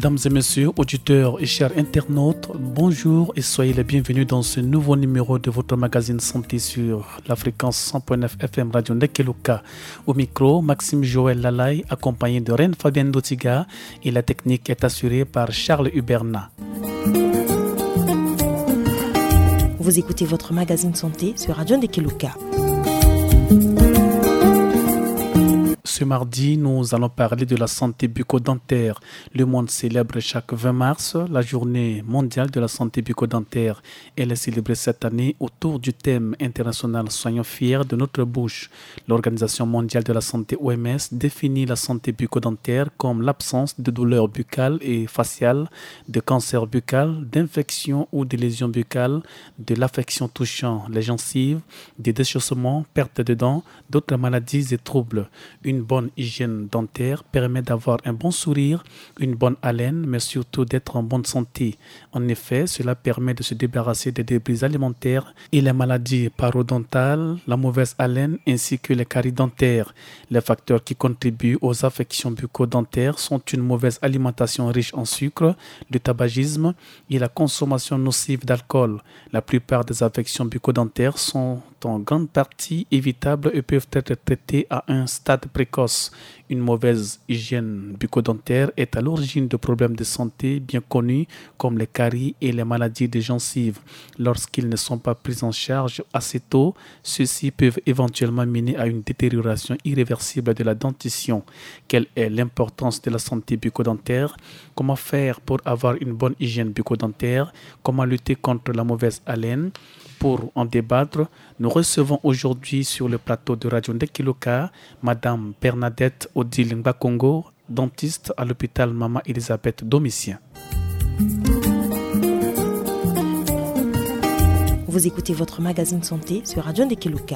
Mesdames et messieurs, auditeurs et chers internautes, bonjour et soyez les bienvenus dans ce nouveau numéro de votre magazine Santé sur la fréquence 100.9 FM Radio Ndekeluka. Au micro, Maxime Joël Lalaye, accompagné de Reine Fabienne Dotiga, et la technique est assurée par Charles Huberna. Vous écoutez votre magazine Santé sur Radio Ndekeluka. Ce mardi, nous allons parler de la santé bucco-dentaire. Le monde célèbre chaque 20 mars la journée mondiale de la santé bucco-dentaire. Elle est célébrée cette année autour du thème international « Soyons fiers de notre bouche ». L'Organisation mondiale de la santé OMS définit la santé bucco-dentaire comme l'absence de douleurs buccales et faciales, de cancer buccal, d'infection ou de lésions buccales, de l'affection touchant les gencives, des déchaussements, perte de dents, d'autres maladies et troubles. Une bonne hygiène dentaire permet d'avoir un bon sourire, une bonne haleine, mais surtout d'être en bonne santé. En effet, cela permet de se débarrasser des débris alimentaires et les maladies parodontales, la mauvaise haleine ainsi que les caries dentaires. Les facteurs qui contribuent aux affections bucco-dentaires sont une mauvaise alimentation riche en sucre, le tabagisme et la consommation nocive d'alcool. La plupart des affections bucco-dentaires sont en grande partie évitables et peuvent être traitées à un stade précoce. Une mauvaise hygiène bucco-dentaire est à l'origine de problèmes de santé bien connus comme les caries et les maladies des gencives. Lorsqu'ils ne sont pas pris en charge assez tôt, ceux-ci peuvent éventuellement mener à une détérioration irréversible de la dentition. Quelle est l'importance de la santé bucco-dentaire? Comment faire pour avoir une bonne hygiène bucco-dentaire? Comment lutter contre la mauvaise haleine? Pour en débattre, nous recevons aujourd'hui sur le plateau de Radio Ndekeluka Madame Bernadette Odile Mbakongo, dentiste à l'hôpital Mama Elisabeth Domitien. Vous écoutez votre magazine Santé sur Radio Ndekeluka.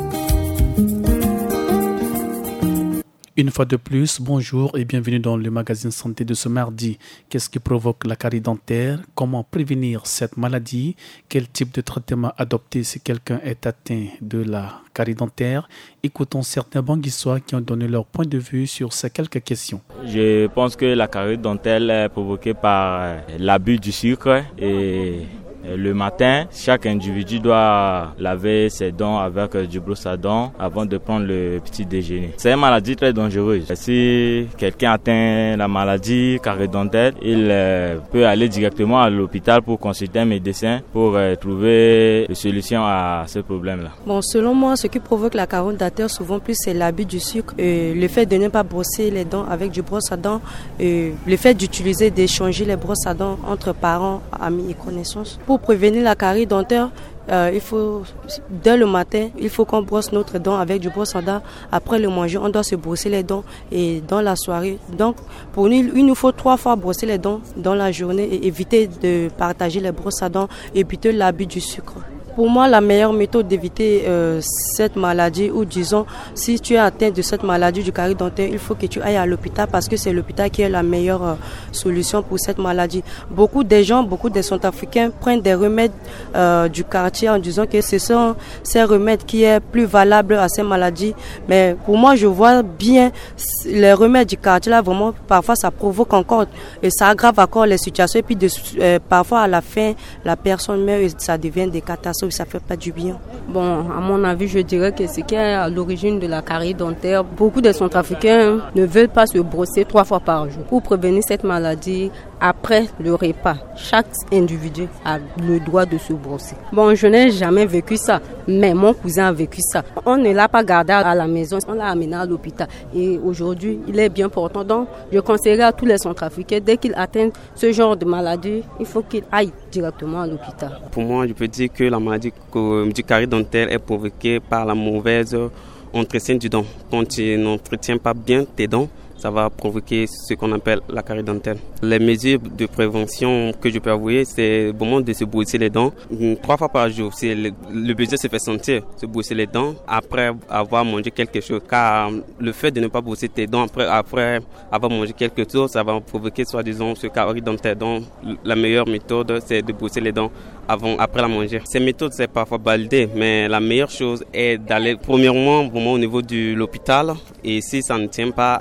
Une fois de plus, bonjour et bienvenue dans le magazine Santé de ce mardi. Qu'est-ce qui provoque la carie dentaire? Comment prévenir cette maladie? Quel type de traitement adopter si quelqu'un est atteint de la carie dentaire? Écoutons certains banguissois qui ont donné leur point de vue sur ces quelques questions. Je pense que la carie dentaire est provoquée par l'abus du sucre et le matin, chaque individu doit laver ses dents avec du brosse à dents avant de prendre le petit déjeuner. C'est une maladie très dangereuse. Si quelqu'un atteint la maladie carie dentaire, il peut aller directement à l'hôpital pour consulter un médecin pour trouver une solution à ce problème-là. Bon, selon moi, ce qui provoque la carie dentaire souvent plus, c'est l'abus du sucre, le fait de ne pas brosser les dents avec du brosse à dents, le fait d'échanger les brosses à dents entre parents, amis et connaissances. Pour prévenir la carie dentaire, il faut, dès le matin, il faut qu'on brosse notre dent avec du brosse à dents. Après le manger, on doit se brosser les dents et dans la soirée. Donc, pour nous, il nous faut 3 fois brosser les dents dans la journée et éviter de partager les brosses à dents, éviter l'abus du sucre. Pour moi, la meilleure méthode d'éviter cette maladie, ou disons, si tu es atteint de cette maladie du carie dentaire, il faut que tu ailles à l'hôpital parce que c'est l'hôpital qui est la meilleure solution pour cette maladie. Beaucoup des Centrafricains prennent des remèdes du quartier en disant que ce sont ces remèdes qui est plus valables à ces maladies. Mais pour moi, je vois bien les remèdes du quartier là, vraiment, parfois ça provoque encore et ça aggrave encore les situations. Et puis parfois à la fin, la personne meurt et ça devient des catastrophes. Ça fait pas du bien. Bon, à mon avis, je dirais que ce qui est à l'origine de la carie dentaire, beaucoup de Centrafricains ne veulent pas se brosser 3 fois par jour. Pour prévenir cette maladie, après le repas, chaque individu a le droit de se brosser. Bon, je n'ai jamais vécu ça, mais mon cousin a vécu ça. On ne l'a pas gardé à la maison, on l'a amené à l'hôpital. Et aujourd'hui, il est bien portant. Donc, je conseillerais à tous les Centrafricains, dès qu'ils atteignent ce genre de maladie, il faut qu'ils aillent directement à l'hôpital. Pour moi, je peux dire que la maladie du carie dentaire est provoquée par la mauvaise entretien du dent. Quand tu n'entretiens pas bien tes dents, ça va provoquer ce qu'on appelle la carie dentaire. Les mesures de prévention que je peux avouer, c'est vraiment de se brosser les dents 3 fois par jour. C'est le besoin se fait sentir, se brosser les dents après avoir mangé quelque chose. Car le fait de ne pas brosser tes dents après avoir mangé quelque chose, ça va provoquer soi-disant ce carie dentaire. Donc la meilleure méthode, c'est de brosser les dents après la manger. Ces méthodes, c'est parfois validé, mais la meilleure chose est d'aller premièrement vraiment au niveau de l'hôpital. Et si ça ne tient pas, à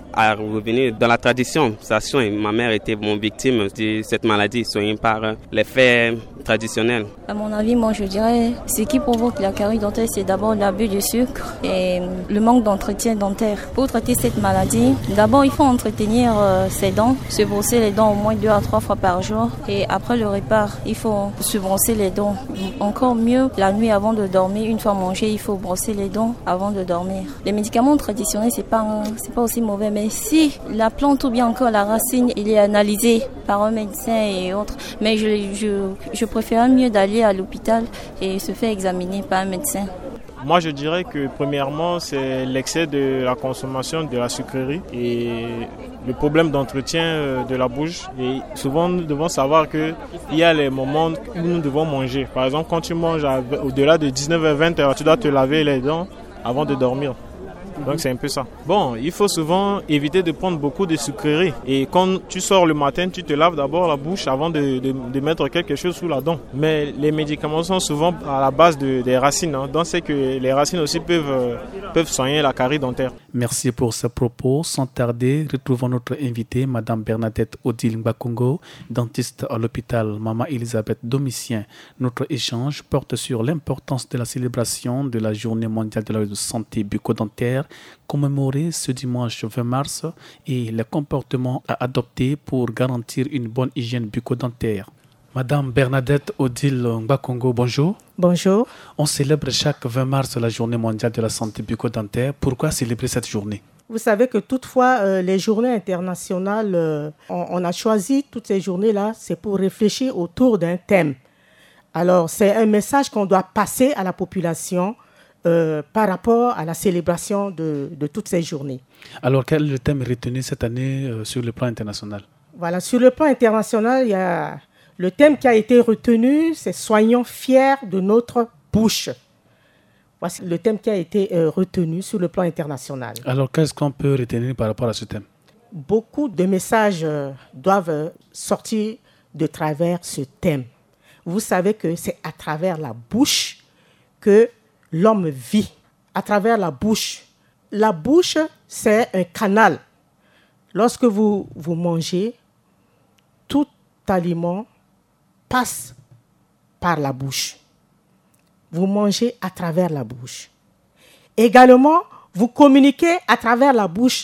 pour revenir dans la tradition, ça soigne. Ma mère était victime de cette maladie, soignée par les faits traditionnels. À mon avis, moi je dirais, ce qui provoque la carie dentaire, c'est d'abord l'abus de sucre et le manque d'entretien dentaire. Pour traiter cette maladie, d'abord il faut entretenir ses dents, se brosser les dents au moins 2 à 3 fois par jour. Et après le repas, il faut se brosser les dents. Encore mieux, la nuit avant de dormir, une fois mangé, il faut brosser les dents avant de dormir. Les médicaments traditionnels, c'est pas aussi mauvais, mais si la plante ou bien encore la racine, il est analysé par un médecin et autres, mais je préfère mieux d'aller à l'hôpital et se faire examiner par un médecin. Moi, je dirais que premièrement, c'est l'excès de la consommation de la sucrerie et le problème d'entretien de la bouche. Et souvent, nous devons savoir qu'il y a les moments où nous devons manger. Par exemple, quand tu manges au-delà de 19h-20h, tu dois te laver les dents avant de dormir. Donc c'est un peu ça. Bon, il faut souvent éviter de prendre beaucoup de sucreries. Et quand tu sors le matin, tu te laves d'abord la bouche avant de mettre quelque chose sous la dent. Mais les médicaments sont souvent à la base des racines. Donc c'est que les racines aussi peuvent soigner la carie dentaire. Merci pour ce propos. Sans tarder, retrouvons notre invitée, Madame Bernadette Odile Mbakongo, dentiste à l'hôpital Mama Elisabeth Domitien. Notre échange porte sur l'importance de la célébration de la Journée mondiale de la santé bucco-dentaire, commémorée ce dimanche 20 mars, et les comportements à adopter pour garantir une bonne hygiène bucco-dentaire. Madame Bernadette Odile Mbakongo, bonjour. Bonjour. On célèbre chaque 20 mars la Journée mondiale de la santé bucco-dentaire. Pourquoi célébrer cette journée? Vous savez que toutefois, les journées internationales, on a choisi toutes ces journées-là, c'est pour réfléchir autour d'un thème. Alors, c'est un message qu'on doit passer à la population par rapport à la célébration de toutes ces journées. Alors, quel est le thème retenu cette année sur le plan international? Voilà, sur le plan international, il y a le thème qui a été retenu, c'est « Soyons fiers de notre bouche ». Voici le thème qui a été retenu sur le plan international. Alors, qu'est-ce qu'on peut retenir par rapport à ce thème? Beaucoup de messages doivent sortir de travers ce thème. Vous savez que c'est à travers la bouche que l'homme vit. À travers la bouche. La bouche, c'est un canal. Lorsque vous mangez, tout aliment passe par la bouche. Vous mangez à travers la bouche. Également, vous communiquez à travers la bouche.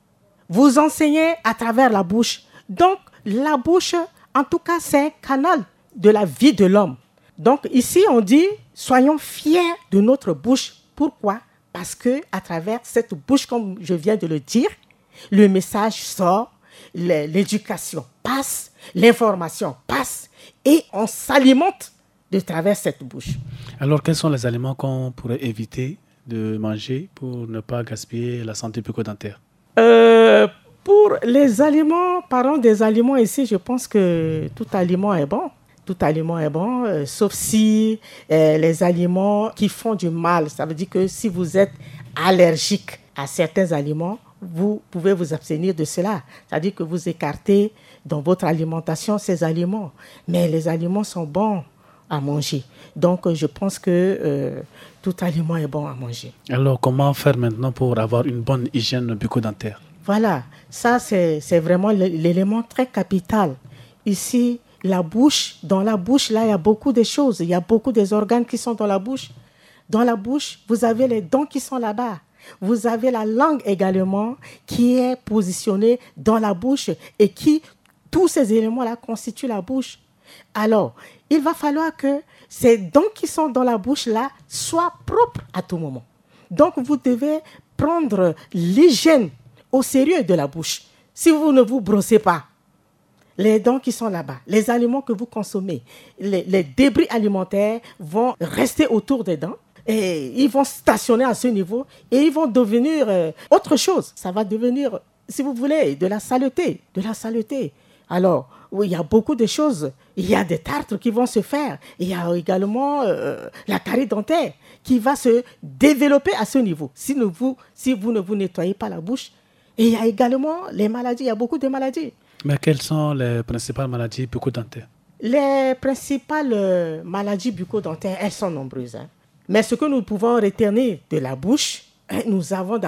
Vous enseignez à travers la bouche. Donc, la bouche, en tout cas, c'est un canal de la vie de l'homme. Donc, ici, on dit, soyons fiers de notre bouche. Pourquoi? Parce que à travers cette bouche, comme je viens de le dire, le message sort, l'éducation passe, l'information passe, et on s'alimente de travers cette bouche. Alors, quels sont les aliments qu'on pourrait éviter de manger pour ne pas gaspiller la santé bucco-dentaire? Pour les aliments, parlons des aliments ici, je pense que tout aliment est bon. Tout aliment est bon, sauf si les aliments qui font du mal. Ça veut dire que si vous êtes allergique à certains aliments, vous pouvez vous abstenir de cela. C'est-à-dire que vous écartez dans votre alimentation ces aliments. Mais les aliments sont bons à manger. Donc, je pense que tout aliment est bon à manger. Alors, comment faire maintenant pour avoir une bonne hygiène bucco-dentaire? Voilà, ça c'est vraiment l'élément très capital. Ici, la bouche, dans la bouche, là, il y a beaucoup de choses. Il y a beaucoup des organes qui sont dans la bouche. Dans la bouche, vous avez les dents qui sont là-bas. Vous avez la langue également qui est positionnée dans la bouche et qui, tous ces éléments-là constituent la bouche. Alors, il va falloir que ces dents qui sont dans la bouche-là soient propres à tout moment. Donc, vous devez prendre l'hygiène au sérieux de la bouche. Si vous ne vous brossez pas, les dents qui sont là-bas, les aliments que vous consommez, les débris alimentaires vont rester autour des dents et ils vont stationner à ce niveau et ils vont devenir autre chose. Ça va devenir, si vous voulez, de la saleté, Alors, oui, il y a beaucoup de choses. Il y a des tartres qui vont se faire. Il y a également la carie dentaire qui va se développer à ce niveau si vous ne vous nettoyez pas la bouche. Et il y a également les maladies. Il y a beaucoup de maladies. Mais quelles sont les principales maladies bucco-dentaires? Les principales maladies bucco-dentaires, elles sont nombreuses. Mais ce que nous pouvons retenir de la bouche, nous avons d'abord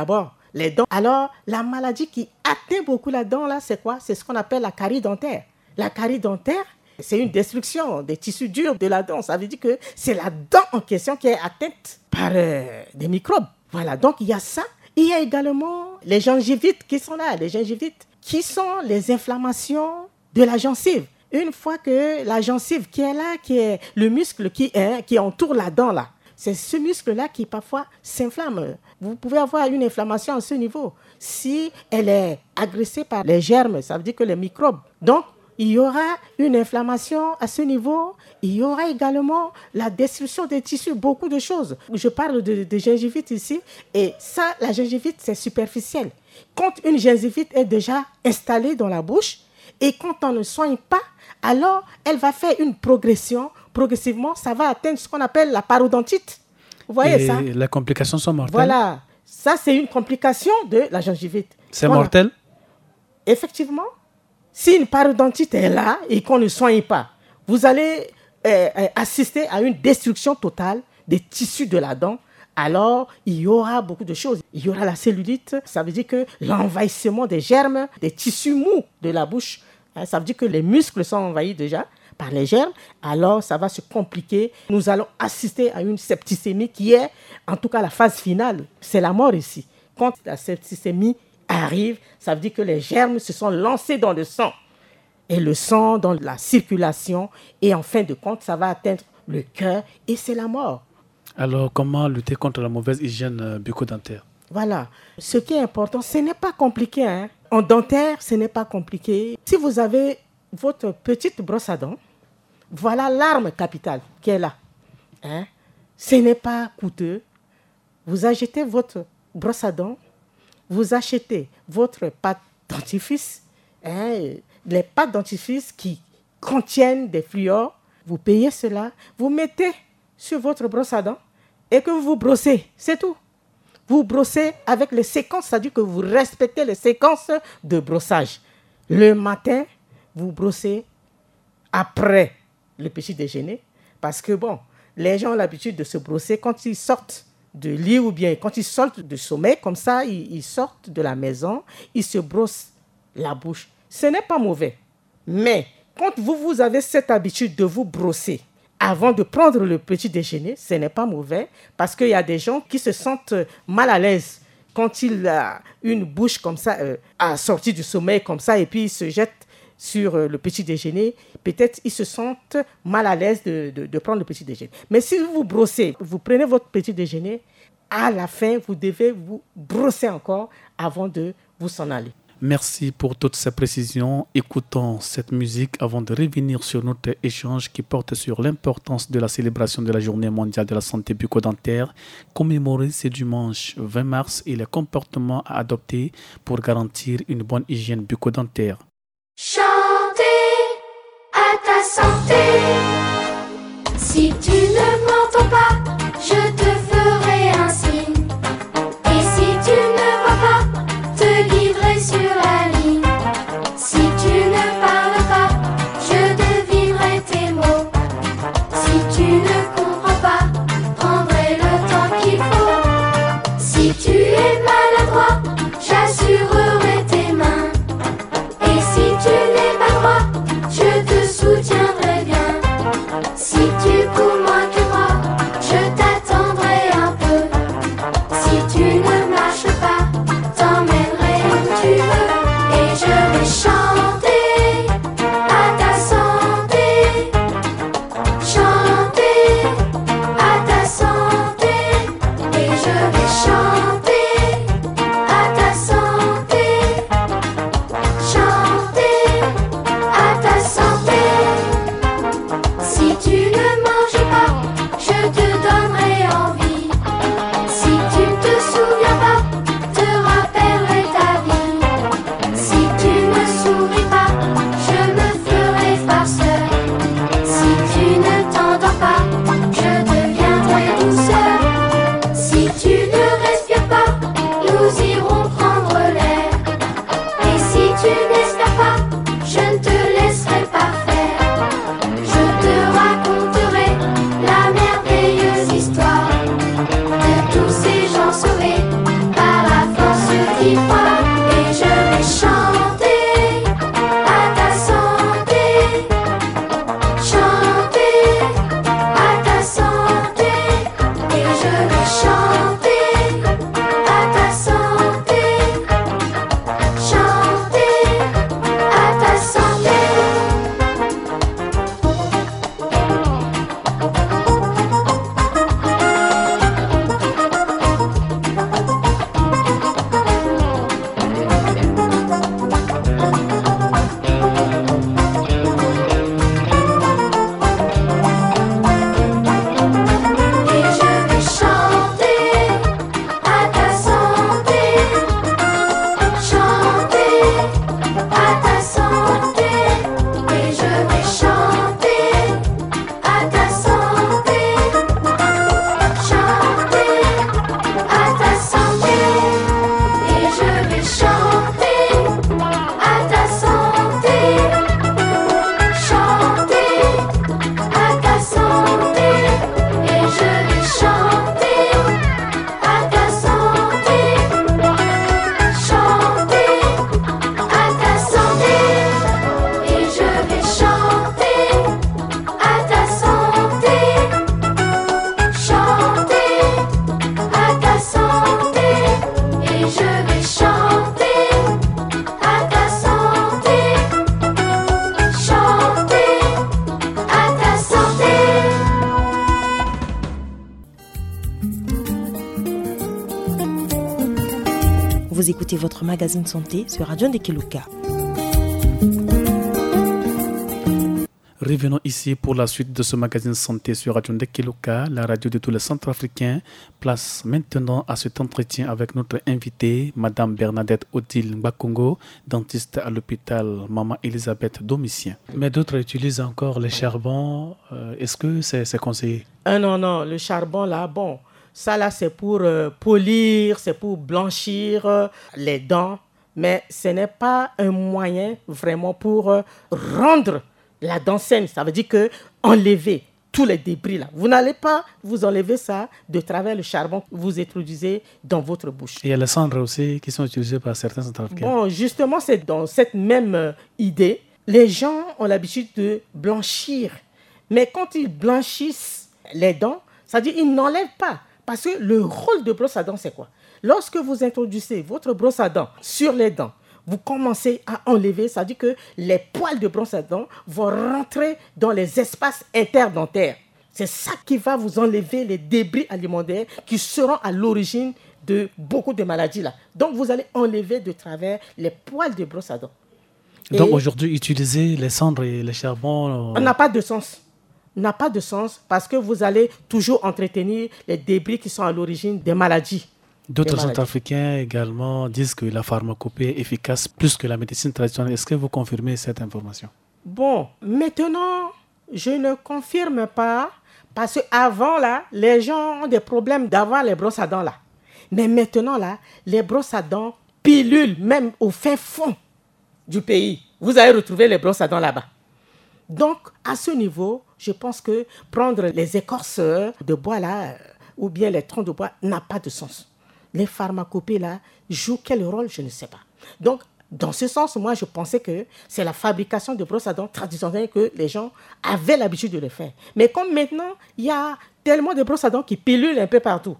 les dents. Alors, la maladie qui atteint beaucoup la dent, là, c'est quoi? C'est ce qu'on appelle la carie dentaire. La carie dentaire, c'est une destruction des tissus durs de la dent. Ça veut dire que c'est la dent en question qui est atteinte par des microbes. Voilà, donc il y a ça. Il y a également les gingivites qui sont là. Les gingivites qui sont les inflammations de la gencive. Une fois que la gencive qui est là, qui est le muscle qui entoure la dent là, c'est ce muscle-là qui parfois s'inflamme. Vous pouvez avoir une inflammation à ce niveau. Si elle est agressée par les germes, ça veut dire que les microbes. Donc, il y aura une inflammation à ce niveau. Il y aura également la destruction des tissus, beaucoup de choses. Je parle de gingivite ici. Et ça, la gingivite, c'est superficiel. Quand une gingivite est déjà installée dans la bouche et quand on ne soigne pas, alors elle va faire une progression. Progressivement, ça va atteindre ce qu'on appelle la parodontite. Vous voyez ça? Et les complications sont mortelles. Voilà. Ça, c'est une complication de la gingivite. C'est mortel? Effectivement. Si une parodontite est là et qu'on ne soigne pas, vous allez assister à une destruction totale des tissus de la dent. Alors, il y aura beaucoup de choses. Il y aura la cellulite. Ça veut dire que l'envahissement des germes, des tissus mous de la bouche. Ça veut dire que les muscles sont envahis déjà par les germes, alors ça va se compliquer. Nous allons assister à une septicémie qui est, en tout cas la phase finale, c'est la mort ici. Quand la septicémie arrive, ça veut dire que les germes se sont lancés dans le sang. Et le sang, dans la circulation, et en fin de compte, ça va atteindre le cœur et c'est la mort. Alors, comment lutter contre la mauvaise hygiène bucco-dentaire? Voilà. Ce qui est important, ce n'est pas compliqué. En dentaire, ce n'est pas compliqué. Si vous avez votre petite brosse à dents, voilà l'arme capitale qui est là. Ce n'est pas coûteux. Vous achetez votre brosse à dents, vous achetez votre pâte dentifrice, les pâtes dentifrice qui contiennent des fluors, vous payez cela, vous mettez sur votre brosse à dents et que vous brossez, c'est tout. Vous brossez avec les séquences, c'est-à-dire que vous respectez les séquences de brossage. Le matin, vous brossez après le petit déjeuner, parce que les gens ont l'habitude de se brosser quand ils sortent de lit ou bien quand ils sortent du sommeil, comme ça, ils sortent de la maison, ils se brossent la bouche. Ce n'est pas mauvais, mais quand vous avez cette habitude de vous brosser avant de prendre le petit déjeuner, ce n'est pas mauvais, parce qu'il y a des gens qui se sentent mal à l'aise quand il a une bouche comme ça, sortie du sommeil comme ça, et puis ils se jettent sur le petit déjeuner, peut-être ils se sentent mal à l'aise de prendre le petit déjeuner. Mais si vous brossez, vous prenez votre petit déjeuner, à la fin, vous devez vous brosser encore avant de vous en aller. Merci pour toutes ces précisions. Écoutons cette musique avant de revenir sur notre échange qui porte sur l'importance de la célébration de la Journée mondiale de la santé bucco-dentaire, commémorée ce dimanche 20 mars, et les comportements à adopter pour garantir une bonne hygiène bucco-dentaire. Chantez à ta santé. Si tu ne m'entends pas, je te ferai un signe. Et si tu ne vois pas, te guiderai sur la ligne. Si tu ne parles pas, je devinerai tes mots. Si tu ne comprends pas, prendrai le temps qu'il faut. Si tu es maladroit, j'assurerai tes mains. Et si tu n'es pas droit, je te soutiendrai bien. Si tu cours moins que moi, je Vous écoutez votre magazine santé sur Radio Ndekeluka. Revenons ici pour la suite de ce magazine santé sur Radio Ndekeluka, la radio de tous les Centrafricains. Place maintenant à cet entretien avec notre invitée, Madame Bernadette Odile Bakongo, dentiste à l'hôpital Maman Elisabeth Domitien. Mais d'autres utilisent encore les charbons. Est-ce que c'est conseillé? Non, le charbon là, bon, ça là c'est pour polir, c'est pour blanchir les dents, mais ce n'est pas un moyen vraiment pour rendre la dent saine. Ça veut dire que enlever tous les débris là. Vous n'allez pas vous enlever ça de travers le charbon que vous introduisez dans votre bouche. Et il y a les cendres aussi qui sont utilisées par certains Centrafricains. Bon, justement, c'est dans cette même idée. Les gens ont l'habitude de blanchir. Mais quand ils blanchissent les dents, ça veut dire qu'ils n'enlèvent pas. Parce que le rôle de brosse à dents, c'est quoi? Lorsque vous introduisez votre brosse à dents sur les dents, vous commencez à enlever, ça veut dire que les poils de brosse à dents vont rentrer dans les espaces interdentaires. C'est ça qui va vous enlever les débris alimentaires qui seront à l'origine de beaucoup de maladies là. Donc vous allez enlever de travers les poils de brosse à dents. Donc aujourd'hui, utiliser les cendres et les charbons... n'a pas de sens. N'a pas de sens parce que vous allez toujours entretenir les débris qui sont à l'origine des maladies. D'autres Centrafricains également disent que la pharmacopée est efficace plus que la médecine traditionnelle. Est-ce que vous confirmez cette information? Bon, maintenant, je ne confirme pas parce qu'avant, là, les gens ont des problèmes d'avoir les brosses à dents là. Mais maintenant, là, les brosses à dents pilulent même au fin fond du pays. Vous allez retrouver les brosses à dents là-bas. Donc, à ce niveau, je pense que prendre les écorceurs de bois là, ou bien les troncs de bois, n'a pas de sens. Les pharmacopées là jouent quel rôle, je ne sais pas. Donc, dans ce sens, moi, je pensais que c'est la fabrication de brosses à dents traditionnelles que les gens avaient l'habitude de le faire. Mais comme maintenant, il y a tellement de brosses à dents qui pilulent un peu partout.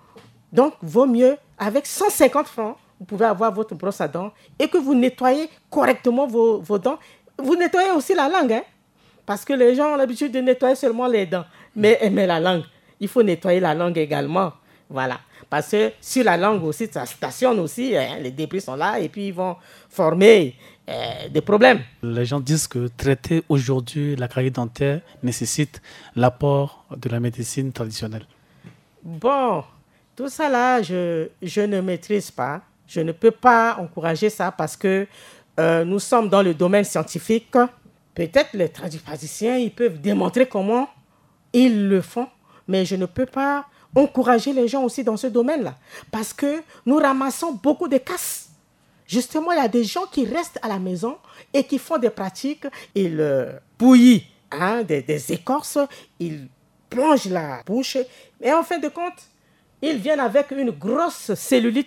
Donc, vaut mieux, avec 150 francs, vous pouvez avoir votre brosse à dents et que vous nettoyez correctement vos dents. Vous nettoyez aussi la langue, hein? Parce que les gens ont l'habitude de nettoyer seulement les dents. Mais la langue, il faut nettoyer la langue également. Voilà. Parce que sur la langue aussi, ça stationne aussi, hein, les débris sont là et puis ils vont former des problèmes. Les gens disent que traiter aujourd'hui la carie dentaire nécessite l'apport de la médecine traditionnelle. Bon, tout ça là, je ne maîtrise pas. Je ne peux pas encourager ça parce que nous sommes dans le domaine scientifique. Peut-être les tradipraticiens, ils peuvent démontrer comment ils le font, mais je ne peux pas encourager les gens aussi dans ce domaine-là. Parce que nous ramassons beaucoup de casses. Justement, il y a des gens qui restent à la maison et qui font des pratiques. Ils bouillent des écorces, ils plongent la bouche. Et en fin de compte, ils viennent avec une grosse cellulite.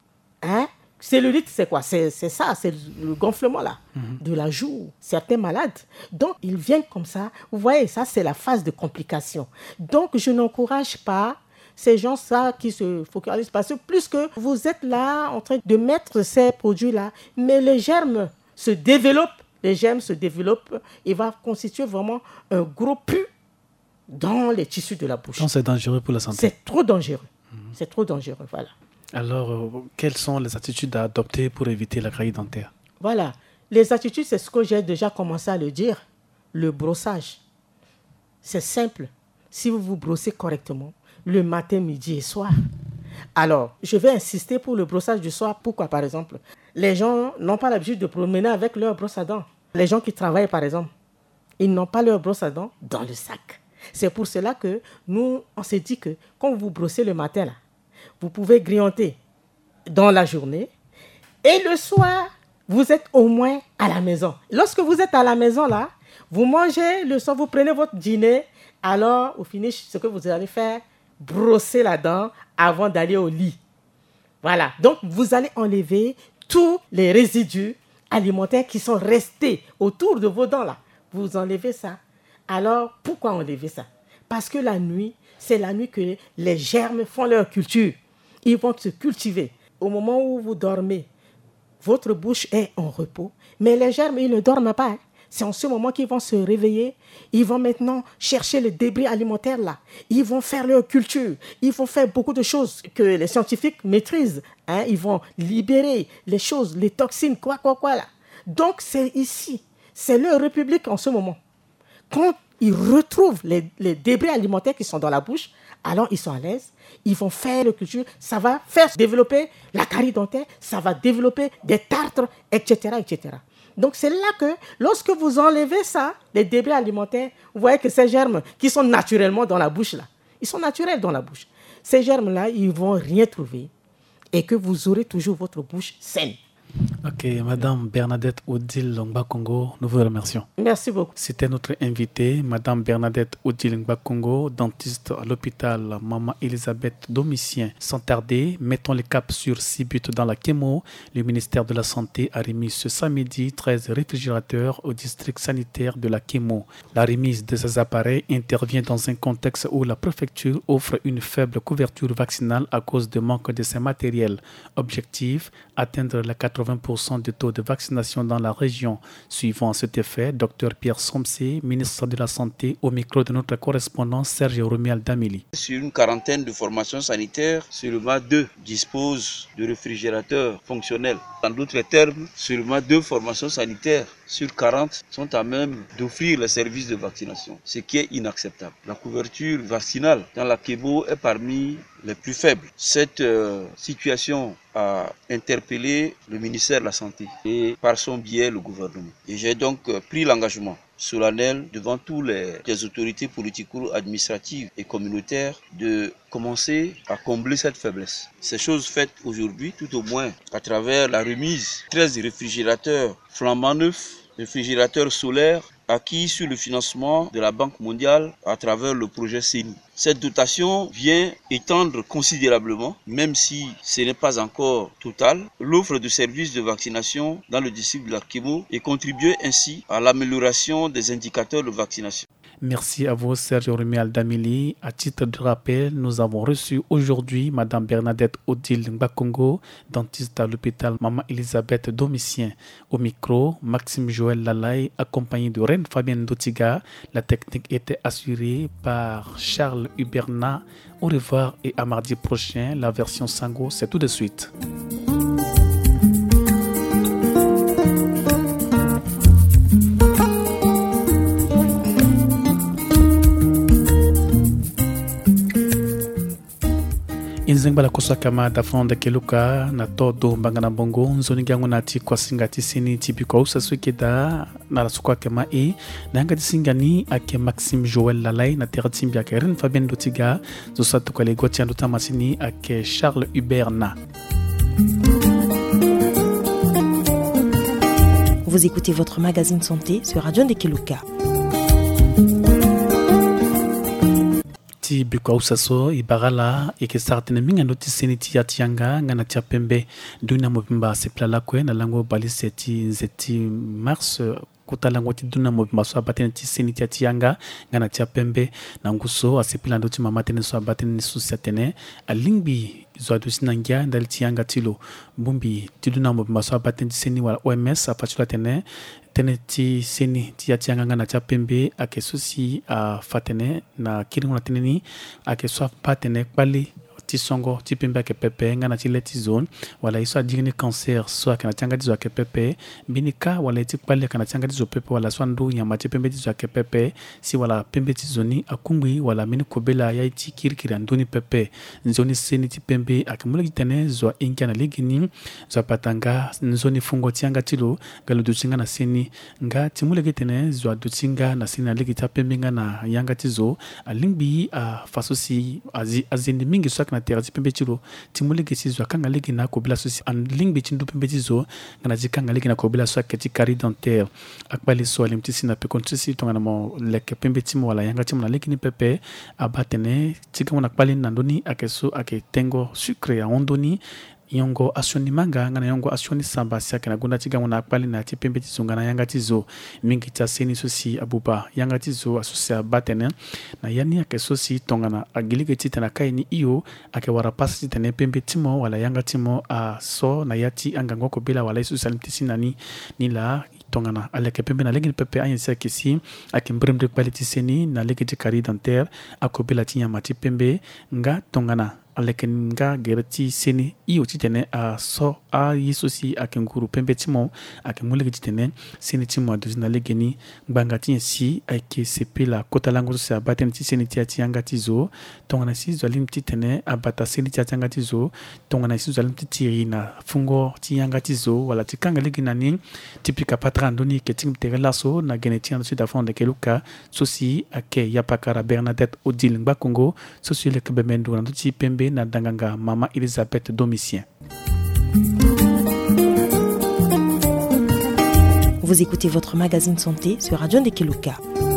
Cellulite, c'est quoi? C'est ça, c'est le gonflement là, de la joue. Certains malades. Donc, ils viennent comme ça. Vous voyez, ça, c'est la phase de complication. Donc, je n'encourage pas ces gens-là qui se focalisent. Parce que plus que vous êtes là en train de mettre ces produits-là, mais les germes se développent. Les germes se développent et va constituer vraiment un gros pu dans les tissus de la bouche. Donc, c'est dangereux pour la santé. C'est trop dangereux. C'est trop dangereux, voilà. Alors, quelles sont les attitudes à adopter pour éviter la carie dentaire? Voilà. Les attitudes, c'est ce que j'ai déjà commencé à le dire. Le brossage. C'est simple. Si vous vous brossez correctement, le matin, midi et soir. Alors, je vais insister pour le brossage du soir. Pourquoi, par exemple? Les gens n'ont pas l'habitude de promener avec leur brosse à dents. Les gens qui travaillent, par exemple, ils n'ont pas leur brosse à dents dans le sac. C'est pour cela que nous, on s'est dit que quand vous brossez le matin, là, vous pouvez grignoter dans la journée. Et le soir, vous êtes au moins à la maison. Lorsque vous êtes à la maison, là, vous mangez le soir, vous prenez votre dîner. Alors, au finish, ce que vous allez faire, brosser la dent avant d'aller au lit. Voilà. Donc, vous allez enlever tous les résidus alimentaires qui sont restés autour de vos dents, là. Vous enlevez ça. Alors, pourquoi enlever ça? Parce que la nuit, c'est la nuit que les germes font leur culture. Ils vont se cultiver. Au moment où vous dormez, votre bouche est en repos, mais les germes, ils ne dorment pas. Hein. C'est en ce moment qu'ils vont se réveiller. Ils vont maintenant chercher les débris alimentaires là. Ils vont faire leur culture. Ils vont faire beaucoup de choses que les scientifiques maîtrisent. Ils vont libérer les choses, les toxines, quoi là. Donc c'est ici. C'est leur république en ce moment. Quand ils retrouvent les débris alimentaires qui sont dans la bouche, alors ils sont à l'aise. Ils vont faire leur culture. Ça va faire développer la carie dentaire. Ça va développer des tartres, etc., etc. Donc c'est là que, lorsque vous enlevez ça, les débris alimentaires, vous voyez que ces germes qui sont naturellement dans la bouche, là, ils sont naturels dans la bouche. Ces germes-là, ils ne vont rien trouver et que vous aurez toujours votre bouche saine. Ok, Madame Bernadette Odile Ngbakongo, nous vous remercions. Merci beaucoup. C'était notre invitée, Madame Bernadette Odile Ngbakongo, dentiste à l'hôpital Maman Elisabeth Domitien. Sans tarder, mettons le cap sur 6 buts dans la Kémo. Le ministère de la Santé a remis ce samedi 13 réfrigérateurs au district sanitaire de la Kémo. La remise de ces appareils intervient dans un contexte où la préfecture offre une faible couverture vaccinale à cause de manque de ces matériels. Objectif, atteindre les 80% du taux de vaccination dans la région. Suivant cet effet, Dr Pierre Somsé, ministre de la Santé, au micro de notre correspondant Serge Romial Damili. Sur une quarantaine de formations sanitaires, seulement 2 disposent de réfrigérateurs fonctionnels. En d'autres termes, seulement 2 formations sanitaires sur 40 sont à même d'offrir les services de vaccination, ce qui est inacceptable. La couverture vaccinale dans la Kémo est parmi les plus faibles. Cette situation a interpellé le ministère de la Santé et par son biais le gouvernement. Et j'ai donc pris l'engagement solennel devant toutes les autorités politico-administratives et communautaires de commencer à combler cette faiblesse. Ces choses faites aujourd'hui, tout au moins à travers la remise 13 réfrigérateurs flambant neufs, réfrigérateurs solaires acquis sur le financement de la Banque mondiale à travers le projet CENI. Cette dotation vient étendre considérablement, même si ce n'est pas encore total, l'offre de services de vaccination dans le district de la Kémo et contribuer ainsi à l'amélioration des indicateurs de vaccination. Merci à vous, Serge Romial Damili. À titre de rappel, nous avons reçu aujourd'hui Mme Bernadette Odile Ngbakongo, dentiste à l'hôpital Maman Elisabeth Domitien. Au micro, Maxime Joël Lalaye, accompagné de Reine Fabienne Dotiga. La technique était assurée par Charles Huberna. Au revoir et à mardi prochain. La version Sango, c'est tout de suite. Inzengbala kusakama dafronda keluka na todo mbangana bongo nzoni gangu nati kwa singati sini tipi kwa usasukida na rasukwa kema nanga disingani ake Maxime Joël Lalaye na terratimbi ake Reine Fabienne Dotiga zosatu kwa legoti anduta masini ake Charles Huberna. Vous écoutez votre magazine santé sur Radio Ndekeluka. Ti biko usaso ibarala ikisartene minga noti seniti ya tianga ngana tia pembe duna mobimba seplala kwe na lango baliseti nzeti mars kutalango ti duna mobimba so abatene ti seniti ya tianga ngana tia pembe na nguso asepila ndoti mamatene so abatene susiatene alingbi zo adusinangia ndal tianga tilo bumbi ti duna mobimba so abatene ti seni wala OMS apatula tene tene ti seni ti atianga ngana tia pembe ake susi a fatene na kiringo na teneni ake so patene kwali ti songo ti pembe ake pepe ngana ti leti zone wala iso adigni cancer so ake na tianga dizo ake pepe binika wala ti kwali ake na tianga dizo pepe wala so ndu nyama ti pembe dizo ake pepe si wala pembe ti zoni akungwi wala mini kobela ya ti kirikiri anduni pepe nzoni seni ti pembe ake mulegi tene zo inkia na ligini zo patanga nzoni fungo tianga tilo galo dutinga na seni nga ti mulegi tene zo dutinga na seni na ligi ta pembe ngana yanga ti zo alingbi a fasosi azindi mingi so na terra pembe tilo timule gesi zo kanga legi na kobila so an lingbi tindu pembe tizo ngana jikanga legi na kobila so kati carie dentaire akbali so alimti sina pe kontrisi tonga na mo leke pembe timo wala yanga timo na legi ni pepe abatene tika mona akbali na ndoni akeso aketengo sucre ya ondoni yongo asoni manga ngana yongo asoni samba siaka na gunda tiga mona akbali na ti pembe tizo ngana yanga tizo mingi ta seni sosi abuba yanga tizo asosia batene na yani akeso si tonga na agilike tita na kaini iyo ake wara pasi tene pembe timo wala yanga timo a so na yati angango ko bila wala isu salimti sinani ni la tongana aleke pembe na legi pepe ayensa kisi akimbrembre quality seni na legi de carie dentaire akobela tinya mati pembe nga tongana aleke nga gerati seni iyo titene a so a yisosi akenguru pembe timo akemule titene seni timo aduzina legeni gbanga tinya si ake sepela kota lango so abaten ti seni tianga tizo tongana si zolim titene abata seni tianga tizo tongana si zolim titiri na fungo tianga tizo wala tikanga leginani tipika patrandoni ketim terelaso na genetian de sud-afrique de keluka sosi ake yapakara Bernadette Odile Ngbakongo sosi le kebemendo na ti pembe na danganga Mama Elisabeth Domitien. Vous écoutez votre magazine santé sur Radio Ndekeluka.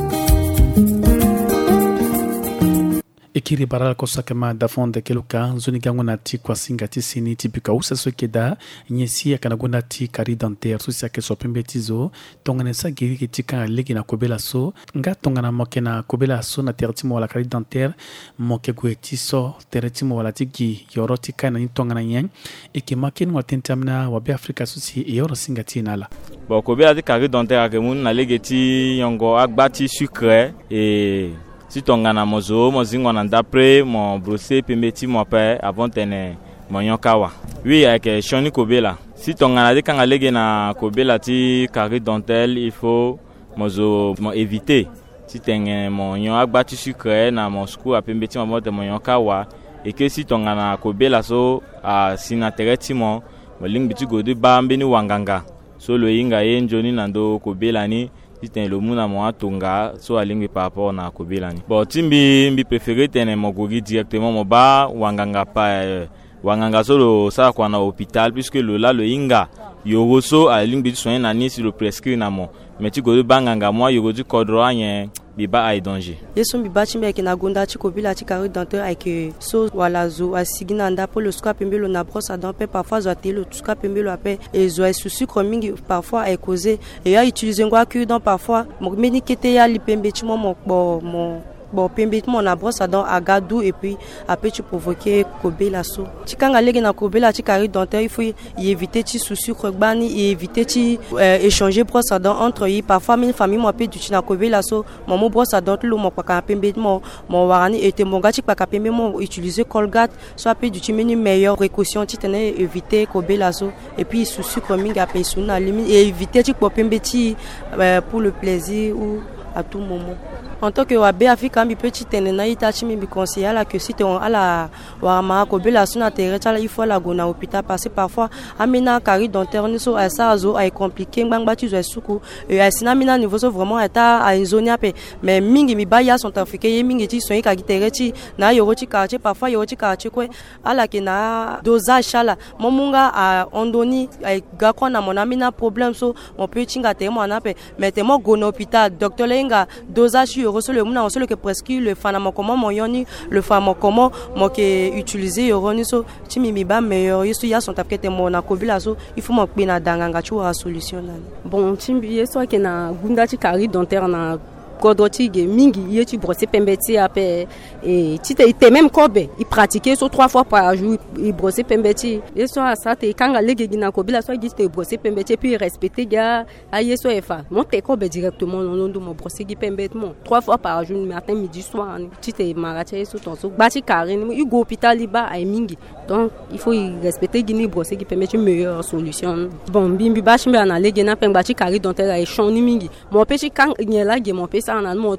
Ekiri barala kosakema dafon de keluka zoni gangona ti kwa singati sini tipika usa sokeda nyesi akanagona ti carie dentaire susi ake sopembe tizo tongana sa giri ki tika legi na kobela so nga tongana moke na kobela so na tertimo wala carie dentaire moke gweti so tertimo wala tigi yoro tika na tongana nyen eke maken wa tentamna wa be Afrika susi yoro singati nala bon kobela ti carie dentaire ke mun na legi ti yongo agbati sucre et si tongana mozo mozingo na d'après mon brossé pembeti mo pa avant tene monyokawa oui avec Shoni Kobela si tongana de kanga lege na Kobela ti carie dentaire il faut mozo éviter si tenge monyo agbati sucre na moscou a pembeti mo te monyokawa et que si tongana Kobela so a sinatereti mo ling bitu godi ba mbeni wanganga so lo yinga yenjoni nando Kobela ni c'était le muna mo atunga so alingi par rapport na Kobelani bon timbi préféré tene mogogi directement mo ba wanganga pa wanganga solo ça kwa na hôpital puisque le inga yogoso alingi soin na ni sur le prescrit na mo mais tu go banganga moi yogoji kodro anye biba ay danger yeso biba chimbe ke na gonda ti Kobela ti carie dentaire avec so wala zo asigina nda po le squat pembelo na brosse à dents parfois zo atelo squat pembelo après et zo sous sucre mingi parfois ay causé et a utiliser ngwa que dans parfois mo meni kete ya li pembe ti mo bon pembetement na brosse à dents agadou et puis après tu provoquer Kobela so ti kanga legi na Kobela ti carie dentaire il faut y éviter ti sous sucre gbani et éviter ti échanger brosse à dents entre yi parfois une famille mo pe du ti na Kobela so mo brosse à dents lo mo pa pembetement mo warani et te monga ti pa pembe mo utiliser Colgate so pe du ti meni meilleure précaution ti tene éviter Kobela so et puis sous sucre mingi a pe suna limite et éviter ti po pembe ti pour le plaisir ou à tout moment. En tant que wabe Afrika mi petit tenena itachi mi bi conseiller la que si te on ala wa ma Kobela suna tereta il faut la go na hôpital parce que parfois amina carie dentaire ni so asa azo ay compliqué ngba tu zo suku et asina mina niveau so vraiment eta a zone ape mais mingi mi baya sont africains mingi ti soin ka tereti na yoroti quartier parfois yoroti quartier ko ala ke na dosage chala momunga a ondoni ay ga kona mon amina problème so on peut tinga te mo anape mais te mo go na hôpital docteur lenga dosage le muna on sait que presque le pharmacomon mon yoni le pharmacomon mo ke utiliser yoroni so timi mi ba meilleur yesu ya sont apkete mo na Kobela so il faut mo pe na danganga chu a solution na bon timi yeso ke na gunda ti carie dentaire na kodoti ge mingi yeti brosser pembeti ape et ti même kobe il pratiquait so 3 fois par jour il brosser pembeti yeso ça te kanga lege gina Kobela so gi te brosser pembeti puis respecter ga yeso efa monte kobe directement non do mo brosser gi pembeti 3 fois par jour matin midi soir ti te maracha yeso ton so bati karine il go hôpital liba ay mingi donc il faut respecter gini brosser gi pembeti meilleure solution bon bimbi bashi me na lege na pembati carie dentaire ay choni mingi mo peti kang nyela ge mo pesa na mo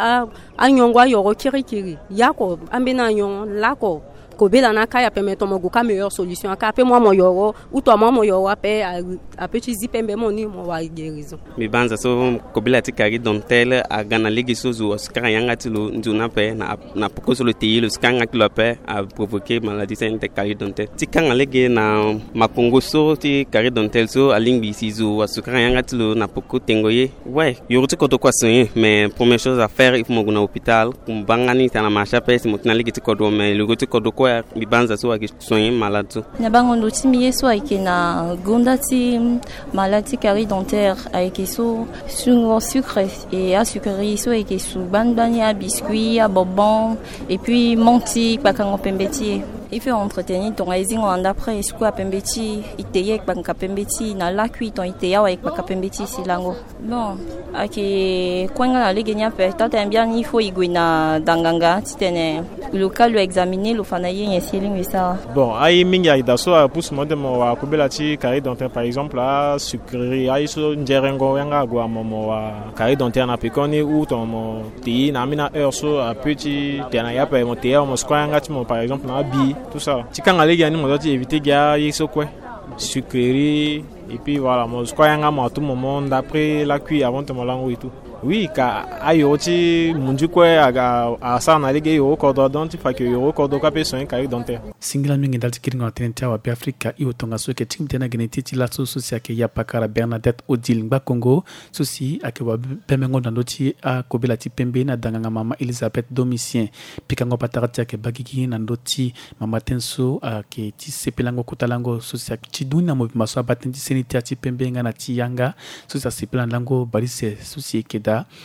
anyongwa yoro kirikiri yako ambena nyon lako Kobela na kaya permettre mo go meilleure solution ka pe moi mo yoro ou toi mo yoro ape a petit zipembe mo ni mo wa guérison mi banza so Kobela ti carie dentaire a gana legi so zo skara yanga ti lo nduna pe na poko so le ti lo skanga ti lo pe a provoquer maladie de carie dentaire ti kanga legi na makongo so ti carie dentaire so alingbi si zo skara yanga ti lo na poko tengoye ouais yoro ti koto kwa soin mais première chose à faire il faut mo go na hôpital kumbanga ni ta na marcha pe si mo tina legi ti kodo mais le go ti kodo ko kwa bibanza so soigner malade. Na bango ndoti miye so ayeke na gonda ti maladie carie dentaire ayeke so sungo sucre et a sucrerie so ayeke su bani a biscuit a bonbon et puis menti kpakango pembe ti il fait entretenir ton ezingo après sku a pembe ti iteye kpaka pembe ti na lakui ton iteya wa kpaka pembe ti silango bon ayeke kwenga na lege ni ape tata mbia ni fo igwe na danganga ti tene local lo examiner lo fana ye yesilingo ça bon ai mingi ai daso a pousse mo de mo wa kubela ti carie dentaire par exemple a sucrerie ai so njerengo yanga gwa mo wa carie dentaire na pekoni ou ton mo ti na mina heure so a petit tena ya pe mo te mo squanga ti mo par exemple na bi tout ça ti kanga legi ani mo doit éviter ga yeso quoi sucrerie et puis voilà mo squanga mo tout moment d'après la cuit avant de mo lango et tout oui ka ayo ti munju kwe aga asa na lege yo kodo don ti fa ke yo kodo ka pe soin carie dentaire singila mingi dal ti kiringa tentia wa pe Afrika i otonga so ke tim tena geneti ti la so sia ke ya pakara Bernadette Odile ngba Congo so si ake wa pemengo ndando ti a kobela ti pembe na danganga mama Elisabeth Domitien pikango patara ti ake bagigi na ndo ti mama tenso ke ti sepelango kotalango so sia ti duna mo maso abaten ti seniti ti pembe nga na ti yanga so sia sepelango barise so si ke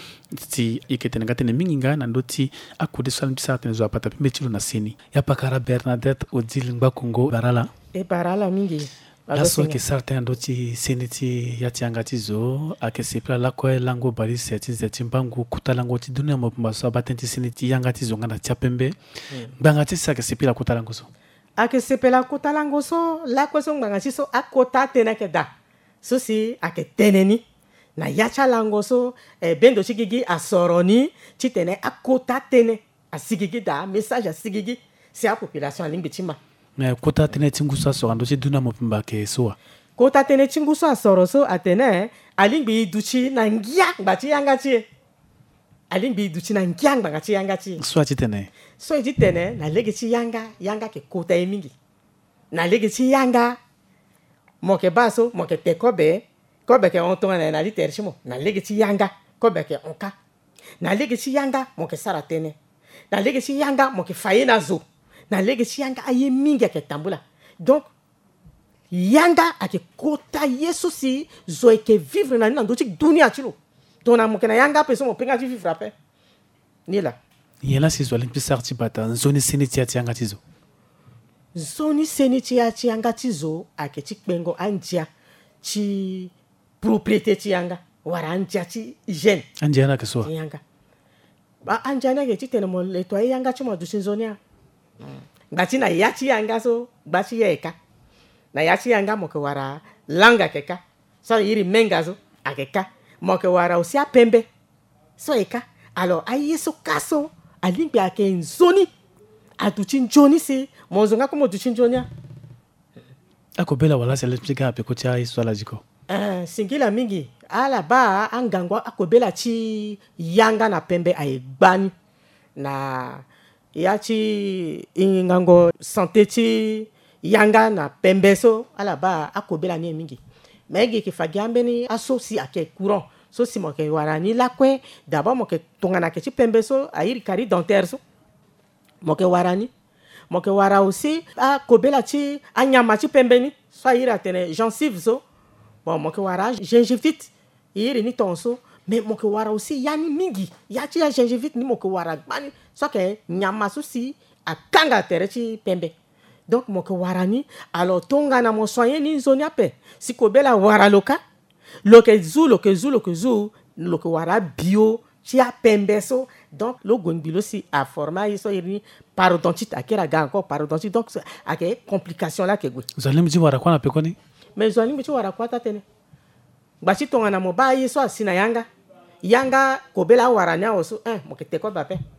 ti iketene gatene minginga na ndoti akude salim sa tene zo apata pembetilo na seni ya pakara Bernadette Odile ngba Congo barala barala mingi laso ke sarta ndoti seni ti ya tianga ti zo ake sepla la ko lango bari seti zeti mbangu kutalango ti dunia mo maso abatenti seni ti yanga ti zo ngana tia pembe nganga ti sa ke sepla kutalango so ake sepela kutalango so la ko so nganga ti so akota tene ke da so si ake teneni na yacha lango so bendo chigigi asoroni chitene akota tene asigigi da message asigigi si a population lingbi chima kota tene tinguso so ando chi duna mopimba ke so kota tene tinguso asoro so atene alingbi duchi na ngia ngbachi yanga chi alingbi duchi na ngia ngbachi yanga chi so chitene na lege chi yanga ke kota emingi na lege chi yanga moke baso moke tekobe kobe ke on tonga na literchimo na lege ti yanga kobe ke onka na lege ti yanga mo ke saratene na lege ti yanga mo ke fayena zo na lege ti yanga aye mingi ke tambula donc yanga ake kota yesu si zo ke vivre na ndo ti dunia tilo dona mo ke na yanga peso mo penga ti vivre ape ni la yela si zo limpi sarti bata zone seniti ati yanga ti zo zone seniti ati yanga ti zo ake ti kpengo andia ti propriété ti yanga wara andia ti hygiène andia na ke so yanga ba andia na ke ti tene mo le to yanga ti mo du sinzonia ngati na ya ti yanga so ngati yeka na ya ti yanga mo ke wara langa keka so yiri menga zo akeka mo ke wara osi apembe so eka alors ayi so kaso alimbi ake nzoni aduchi njoni si mo zonga ko mo duchi njonia akobela wala se lepika pe ko ti ai so la jiko singila mingi ala ba angangwa akobela ti yanga na pembe aegbani na ya ti ingango santé ti yanga na pembe so ala ba akobela ni mingi megi ki fagiambe ni asosi ake courant so si mo ke warani lakwe d'abord mo ke tongana ke ti pembe so ayiri carie dentaire so mo ke warani mo ke wara aussi akobela ti anyama ti pembe ni so ayiri atene gencive so bon mo ke wara gingivite yiri ni tonso mais mo ke wara aussi yani mingi ya ti ya gingivite ni mo ke wara gbani so ke nyama so si akanga tere ti pembe donc mo ke wara ni alors tonga na mo soigner ni zone ape si kobela wara loka lo ke zu lo ke wara bio ti a pembe so donc lo gongbilo si a forma so yiri parodontite akira ga encore parodontite donc ake complication la ke gwe zalim ji wara kwa na pekoni mais zalim ji wara kwa ta tene gbasi tonga na mo ba yi so asina yanga kobela wara nya oso mo ke teko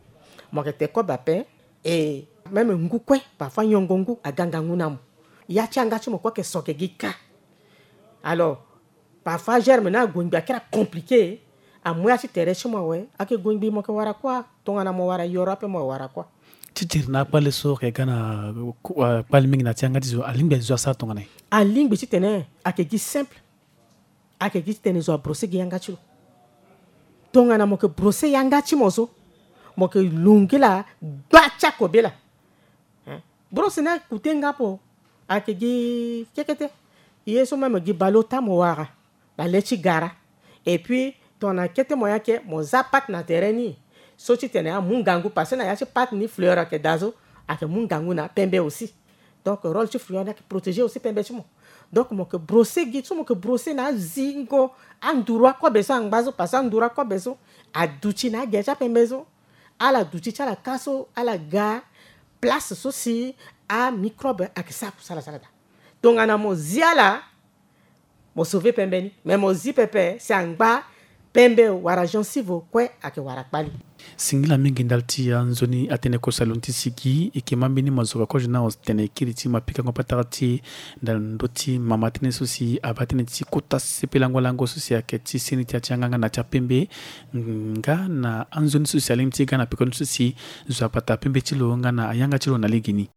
bape et même ngukwe parfois nyongongu aganga ngunam ya changa chi mo kwa ke soke gika alors parfois germe na gongbi akira compliqué a moya ti tere chi mo we ake gongbi mo ke wara kwa tonga na mo wara Europe mo wara kwa titir na pale so ke gana pale mingi na tianga tizo alimbe zo sa tonga ne alimbe ti tene ake gi simple ake gi tene zo brosser gi yanga chi tonga na mo ke brosser yanga chi mo so mo ke lungila bacha kobela brosse na kutenga po akegi kekete yeso même gi balota mo wara ba lechi gara et puis ton akete moya ke mo zapat na tereni so ti tene a mungangu parce na ya ci pat ni fleur ke dazo ake mungangu na pembe aussi donc rôle ci fleur na ki protéger aussi pembe ci mo donc mo ke brosser gi mo ke brosser na zingo andura ko beso angbazo parce andura ko beso aduchi na geja pembezo ala duchi chala kaso ala ga place sosi a microbe akisa sala sala da donc ana mo ziala mo sauver pembeni mais mo zi pepe c'est angba pembe wara jonsivo kwe ake wara kpali singila mingi ndalti ya nzoni atene ko salonti sigi ikemambini mazoka ko jina ostene kiriti mapika ngopatati ndoti mama tene susi abatene ti kota sepelango lango susi aketi siniti achanganga na chapembe nga na anzoni susi alimti gana pikon susi zapata pembe chilo nga na ayanga chilo na ligini.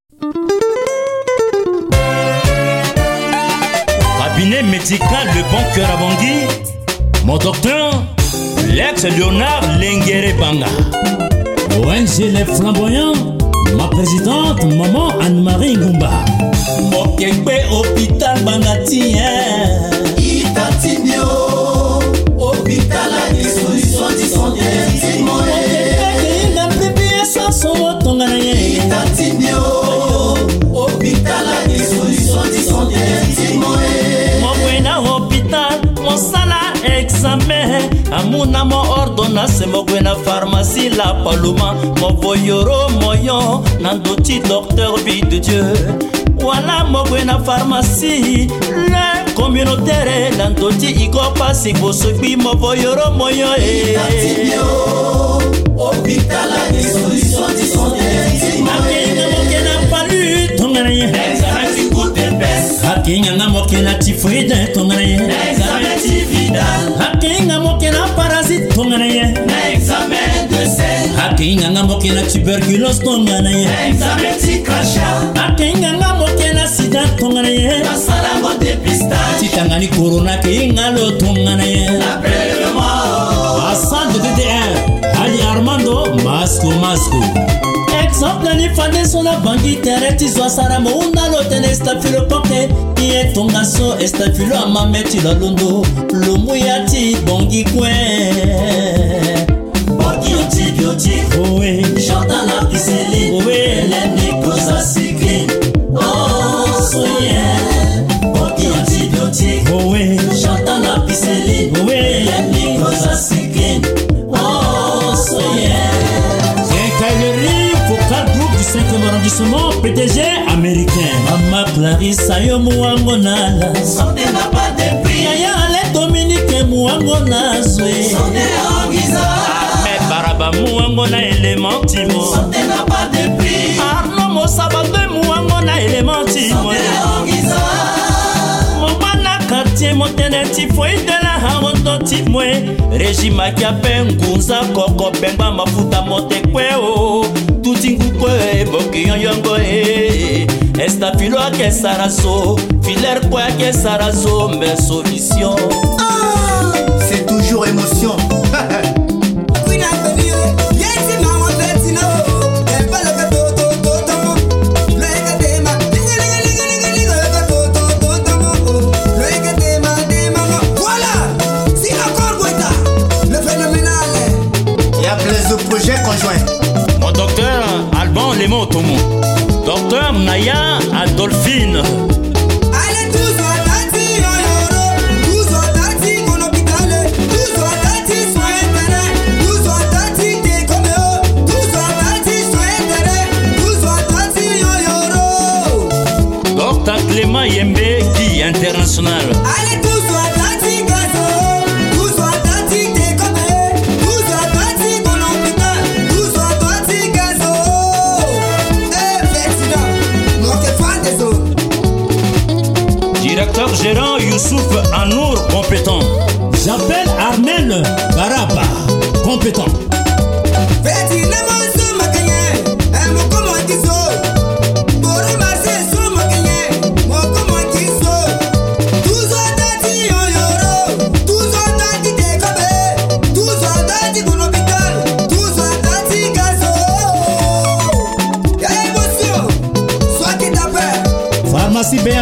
Cabinet médical Le Bon Cœur à Bangui, mon docteur, l'ex-Léonard Lenguere Banga. ONG Les Flamboyants, ma présidente, maman Anne-Marie Ngumba. Mokekbe hôpital Bangati, Itatinio, hôpital à des solutions de santé. Itatinio, hôpital à des solutions de santé. Hôpital, mon sala examen, amuna mo ordonnance, mo gwena pharmacie la paloma, mo voyoro moyon, nandoti docteur vie de Dieu. Voilà mo gwena pharmacie, le communautaire, nandoti iko pasi bosobi mo voyoro moyon. Itatinio, hôpital à des solutions de santé. Examen du coup de peste. Hakinga na mokena typhoïde tonganaye. Examen typhidal. Hakinga mokena parasite tonganaye. Examen de sel. Hakinga na mokena tuberculose tonganaye. Examen tikrasha. Hakinga na mokena sida tonganaye. Masalango dépistage. Titangani corona kinga lo tonganaye. Après le mort. Assad de DDR. Ali Armando Masco. Exemple ni fande sola bangi tereti zoasara mo unalo tene stafilo poke Ie tongaso estafilo amameti la londo Lumuyati bongi kwe Bongi antibiotique Owe Chanta la piseline Owe L'enikosa cycline Oh soye Bongi antibiotique Owe Chanta la piseline Owe L'enikosa cycline Oh soye Focal groupe du 5e arrondissement, PDG américain. Mama Clarissa yo muango nala. Santé n'a pas de prix. Yaya ale Dominique muango nazwe. Santé Anguisa. Mais Baraba muango na élémentimo. Santé n'a pas de prix. Arno Mosabande muango na élémentimo. Santé Anguisa. Mobana quartier motene typhoïde de la harontoti mwe. Régime qui a pengunza koko bemba mafuta mote kweo. Tutingukwe boki yongo estafilo ake sarazo filer kwa ake sarazo mais solution c'est toujours émotion. Il y a plein de projets conjoints. Mon docteur Alban Lemon Tomo, docteur Naya Adolphine. Allez tous à Tati, tous à Tati, mon hôpital, tous à Tati, soins intérêts, tous à Tati, t'es comme eux, tous à Tati, soins intérêts, tous à Tati, yo. Docteur Clément Yembe, qui international. Allez tous à Tati, gazo, tous à Tati, t'es comme eux, tous à Tati, mon hôpital, tous à Tati, gazo. Directeur gérant Youssouf Anour, compétent. J'appelle Armel Baraba, compétent.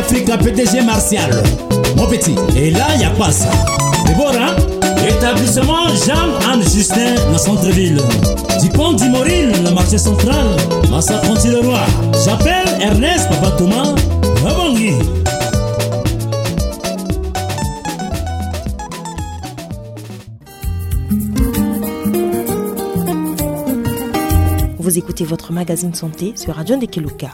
Africa PDG Martial. Mon petit, et là, y a pas ça. Déborah, établissement Jean-Anne Justin, dans centre-ville. Du pont d'Imoril, le marché central, Massa Ponty le Roi. J'appelle Ernest Papa Thomas, Rabangui. Vous écoutez votre magazine santé sur Radio Ndekeluka.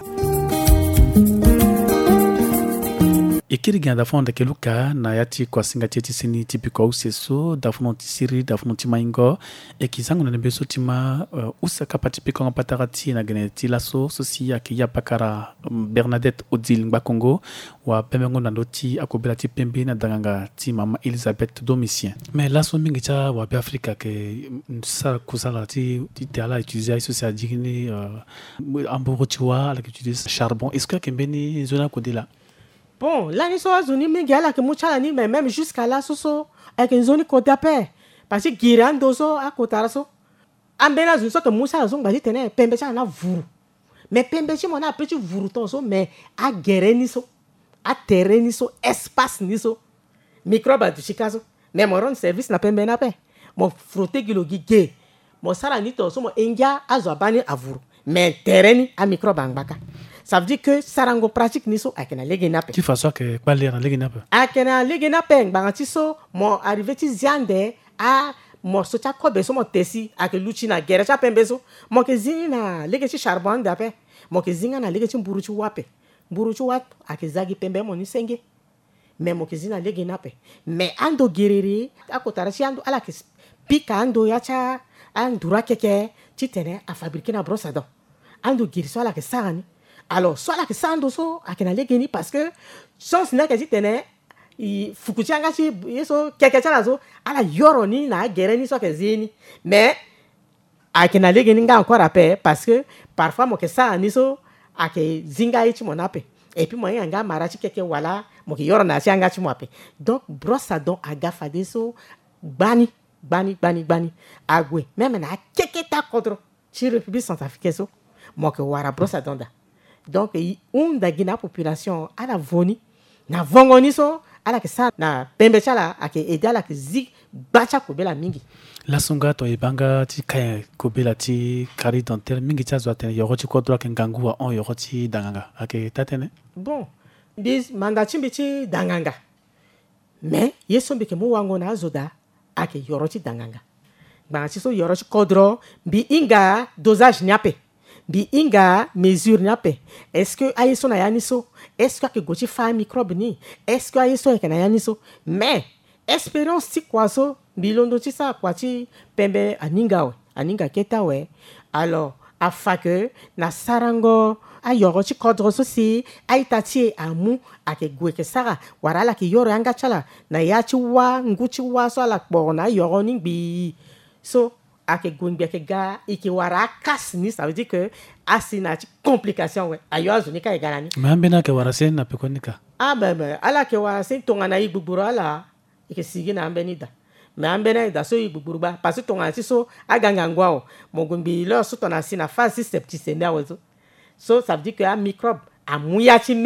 Ikiriga dafon Ndekeluka na yati kwa singa tieti sini tipiko useso dafono tisiri dafono timaingo ekizangu na nebeso tima usaka patipiko ngapatarati na geneti laso sosi yaki yapakara Bernadette Odile Ngbakongo wa pemengo na ndoti akobela ti pembe na danganga ti mama Elisabeth Domitien. Mais laso mingi cha wa be Afrika ke sa kusala ti tala utiliser sosi adikini amboro tiwa ala utiliser charbon. Est-ce que kembeni zona kodela? Bon, là, nous sommes zoni mingi ala ke mucha ni mais même jusqu'à là soso avec une zone côté paix parce que girando so a kotara so ambena zone so que mucha so ngadi tene pembe cha na vuru mais pembe chi mona petit vuru ton so mais a gereni so a terreni so espace ni so microbe du chikaso mais mon rendre service na pembe na pe mon frotter kilo gige mon sara ni to so mo engia azo bani a vuru mais terreni a microbe angbaka. Ça veut dire que sarango pratique niso akena legenape. Tu fais ça que pas l'air legenape. Akena legenape banganti so mo arrivé ti ziande a mo so cha ko beso mo tesi ake luchi na gere cha pembeso mo ke zina lege chi charbon dape mo ke zinga na lege chi mburuchi wape wat ake zagi pembe mo ni senge mais mo ke zina legenape mais ando gerere akotara chi ando ala ke pika ando ya cha andura keke ti tene a fabriquer na brosse à dents ando giriso ala ke sarani. Alors, soit la que ça endosso à qu'elle allait gagner parce que chance n'a que si tenait il faut que tu engages so quelque chose là so à la yoroni na guerre ni so que zini mais à qu'elle allait gagner encore après parce que parfois moi que ça ni so à que zinga ichi mon appel et puis moi yanga marachi quelque wala moi que yorona si engages moi appel donc brosse à dents à gafade so bani agwe même na quelque ta contre ci République centrafricaine so moi que wara brosse à dents. Donc, da gina population à la voni, na vongoni so, à la que ça, na pembechala, à que aider à la que zik, bacha kobela mingi. La songa to ibanga ti kaya kobela ti kari dentaire mingi cha zoatene yoroti kodra kengangua on yoroti danganga. Ake tatene? Bon, dis mandachimbi ti danganga. Mais, yesombe ke mu wango na zoda, ake yoroti danganga. Bangachi so yoroti kodro, bi inga dosage nyape. Bi inga mesure nyape. Est-ce que ayeso na yaniso? Est-ce que gochi fa microbe ni? Est-ce que ayeso e na yaniso? Mais espérance ti kwaso bilondo ti sa kwati pembe aninga keta we. Alors afa que na sarango ayoro ti kodro so si aitati amu ake gwe ke sara warala ke yoro anga chala na yachi wa nguchi wa so ala kpo na yoro ningbi. So ake gungbe ke ga iki wara kas ni ça veut dire que asina ti complication we ayo azunika e ganani mbena ke wara sen na pekonika ben ala ke wara sen tonga na igbuguru ala ike sigi na mbenida mais ambena da so igbuguru ba parce que tonga ti so aganga ngwa o mo gumbi lo so tona si na phase septicemia wezo so ça veut dire que a microbe amuya ti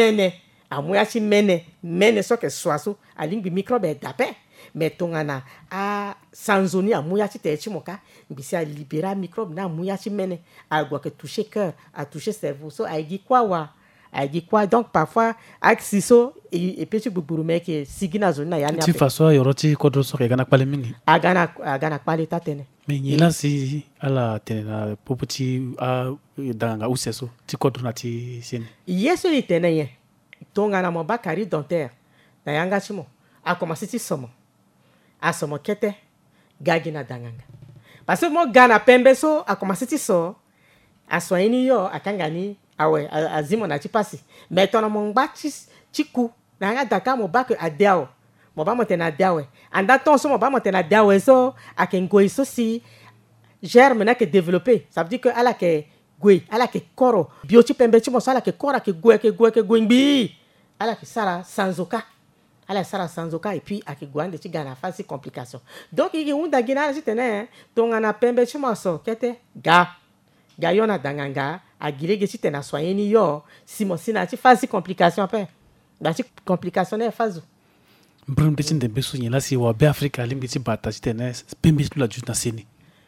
mene so ke swaso alingbi microbe e dape mais tongana a sanzoni a mouyachi techi moka mbisi a libérer microbe na mouyachi mene a gwa que toucher cœur a toucher cerveau so a dit quoi donc parfois axiso et petit buburu meke sigina zone na yani ti faso yoroti kodro so ke gana pale mingi agana pale tatene mais nyela si ala tena popoti a danga useso ti kodro na ti sen yeso itene ye tongana mo bakari dentaire na yanga chimo a commencé ti somo a somo kete gagina danganga parce que mo gana pembe so a commencé ti so a soini yo akangani awe azimo na ti pasi mais tono mo ngba chiku na nga daka mo ba ke adiao mo ba mo tena adiawe anda ton so mo ba mo tena adiawe so akengo so si germe na ke développer ça veut dire que ala ke gwe ala ke koro bioti pembe ti mo so ala ke kora ke gwe ngbi ala ke sara sanzoka ala sara sanzoka et puis ake gwande ti gana fasi complication donc igi unda gina ti tene tonga na pembe ti mo so kete ga yona danganga agilege ti tena soyeni yo si mo sina ti fasi complication pe Dati complication e fazo. Brum de cinde beso yela si wa be Africa limbi ti bata ti tene pembe tu la juta seni.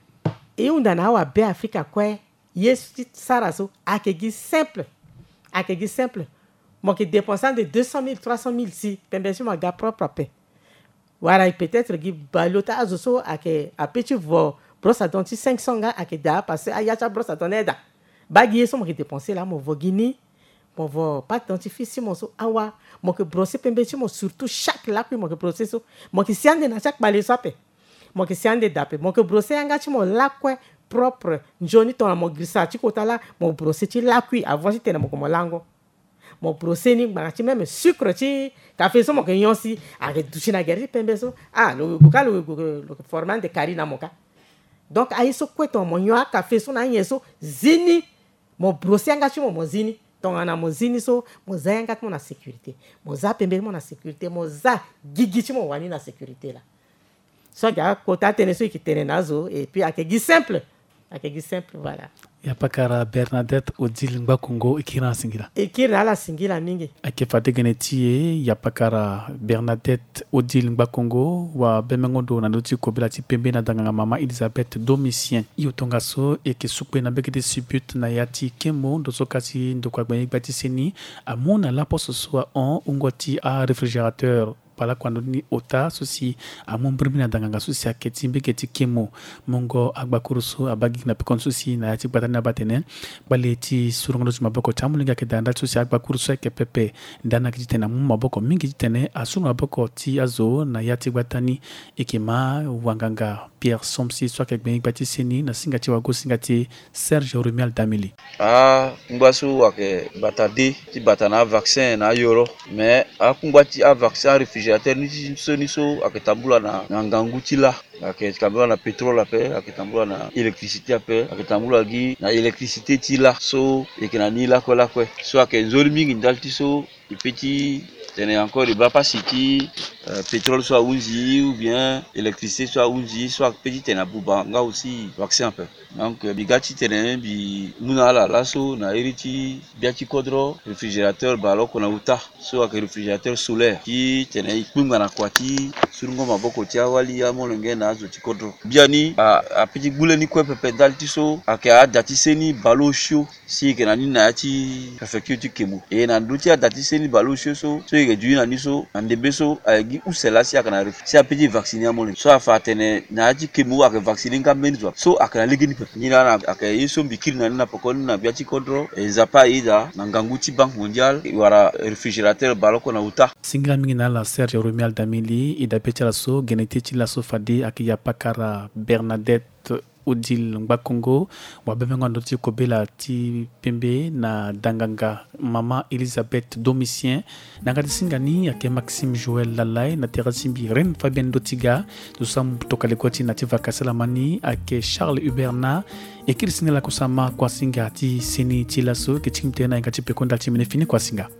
E unda na wa be Africa kwe yes ti saraso akegi simple. Akegi simple. Mo que dépensant de 200 000, 300 000 si pembe si mo ga propre paix. Voilà, peut-être que balota azoso ake a petit vo brosse à dents 500 ga ake da passer ayacha brosse à dents eda. Bagi so mo que dépenser là mo vo guini. Mon vo pas dentifrice mon so awa mon que brosser pembe mo surtout chaque là que mon que brosser so mon que siande na chaque balé sope mon que siande dape mon que brosser anga ti mon la quoi propre njoni ton mon grissa ti kota là mon brosser ti la kui avant ti tena mon comme lango mon brosser ni ba ti même sucre ti café so mon que yonsi avec douche na guerre pembe so le format de carina moka donc ayi so kweto mon yo café so na yeso zini mon brosser anga ti mon zini. Donc, on a mon zini so, mon zayangat mon sécurité. Mon za pembe mon sécurité, mon za gigiti mon wani na sécurité là. So, ga kota tene so qui tene nazo et puis akegi simple. Akegi simple voilà. Ya pakara Bernadette Odile Ngbakongo ikira singila. Ikira la singila mingi. Ake fate genetie ya pakara Bernadette Odile Ngbakongo wa bemengondo na noti kobela ti pembe na danganga mama Elisabeth Domitien. Iyo tongaso eke sukwe na bekete subut na yati kemo ndoso kasi ndokwa gbenye gbati seni amona la poso soa on ungoti a réfrigérateur. Pala kwando ni ota sosi amumbrimina danganga sosi aketi mbeketi kemo mongo agbakuruso abagi na pekon sosi na yati batana batene baleti surongo zuma boko tamulinga ke danda sosi agbakuruso ke pepe ndana kitena mumaboko mingi kitene asuma boko ti azo na yati batani ekema wanganga Pierre Somsi soit ke ben bati seni na singati wago singati Serge Romial Damili ngbasu wake batade ti batana vaccin na yoro mais akumbati a vaccin réfrigérateur ni so aketambula na nganguti la aketambula na pétrole ape aketambula na électricité ape aketambula gi na électricité ti la so ekena ni la ko so akenzori mingi ndalti so petit tene encore il va pas citer pétrole soit unzi ou bien électricité soit unzi soit petit tena buba nga aussi vaccin un peu donc bigati tene bi muna la so na iriti biati kodro réfrigérateur balo kona uta so ak réfrigérateur solaire qui tene ikunga na kwati surungo maboko tia wali ya molenge na zo ti kodro biani a petit boule ni ko pepe dalti so ak a dati seni balo show si ke na ni na ti préfecture ti kemo e na duti a dati seni balo show so ke du na ni so ande beso agi usela si ak na si a petit vacciner a molenge so a fa tene na ti kemo ak vacciner ka menzo so ak na ligini ni na ak yeso mbikiri na pokoni na biati kodro ezapa ida na nganguti banque mondiale wara réfrigérateur baloko na uta singa mingi na la Serge Romial Damili ida petela so genetiti la so fadi ak ya pakara Bernadette Odile Ngbakongo wa bemengo ndoti kobela ti pembe na danganga mama Elisabeth Domitien na ngati singani ake Maxime Joël Lalay na Terasimbi Ren Fabien Dotiga tusam tokale koti na ti vakasela mani ake Charles Huberna ekiri sinela kusama kwa singa ti seni ti laso ke timte na ngati pekonda ti mene fini kwa singa